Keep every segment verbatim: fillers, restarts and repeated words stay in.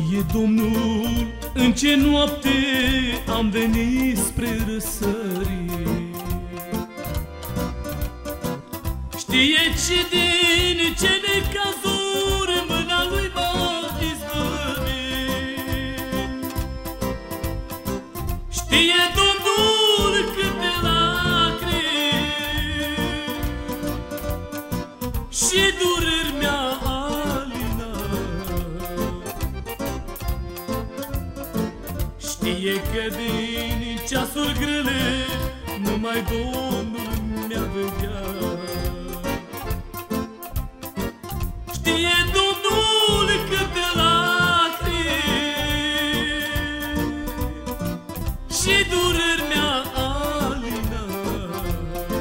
Știe Domnul în ce noapte am venit spre răsărit. Știe ce din ce necazuri mâna lui m-a izbăvit. Știe Domnul câte lacrimi și dureri mi-a alinat. Știe că din ceasuri grele numai Domnul mi-a vegheat. Știe Domnul câte lacrimi și dureri mi-a alinat.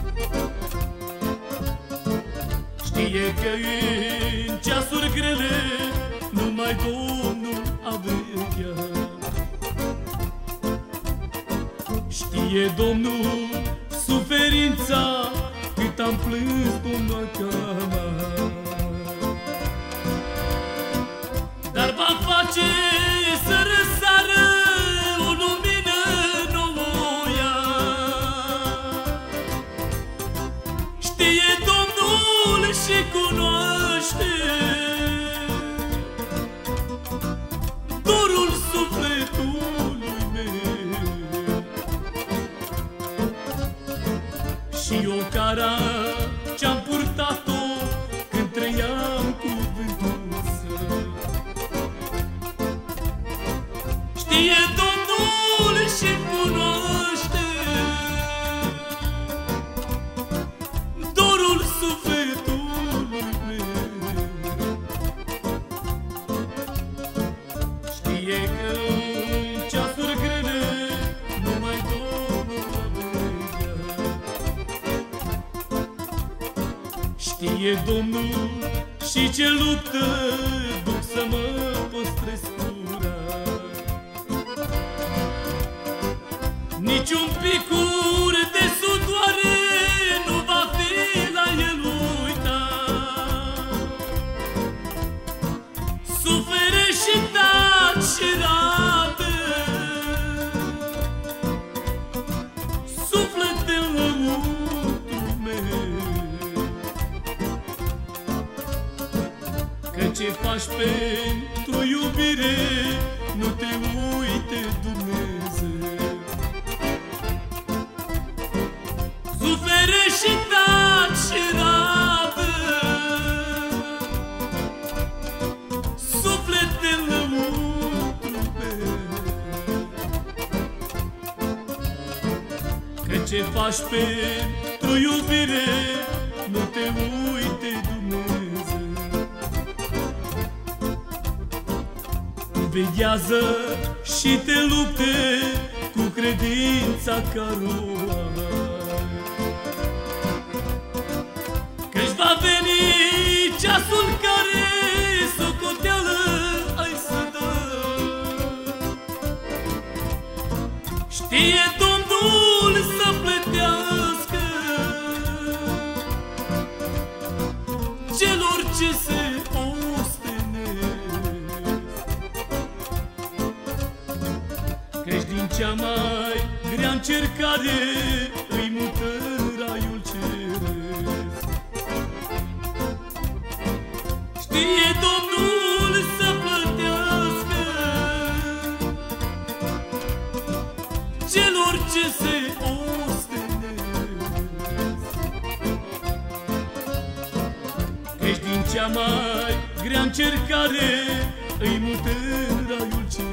Știe că în ceasuri grele numai Domnul a vegheat. Știe Domnul suferința cât am plâns, Domnul acama. Dar va face să răsară o lumină nouă. Știe Domnul și cunoaște dorul sufletului meu. Și ocara ce-am purtat-o când trăiam cuvântul său. Știe Domnul și cunoaște dorul sufletului meu. Știe că în ceasuri grele numai Domnul a vegheat. Știe Domnul și ce luptă duc să mă păstrez curat. Niciun picur de sudoare nu va fi la el uitat. Sufere și taci și rată, suflet în lăuntru meu. Că ce faci pentru iubire nu te uite Dumnezeu. Sufere și taci și rabă, suflet de lăuntru meu. Că ce faci pentru iubire nu te uite Dumnezeu. Veghează și te lupte cu credința căruia. Căci va veni ceasul care socoteală ai să dai. Știe Domnul să plătească celor ce se ostenesc. Căci din cea mai grea încercare îi mută în raiul ceresc. Știe Domnul să plătească celor ce se ostenesc. Căci din cea mai grea încercare îi mută în raiul ceresc.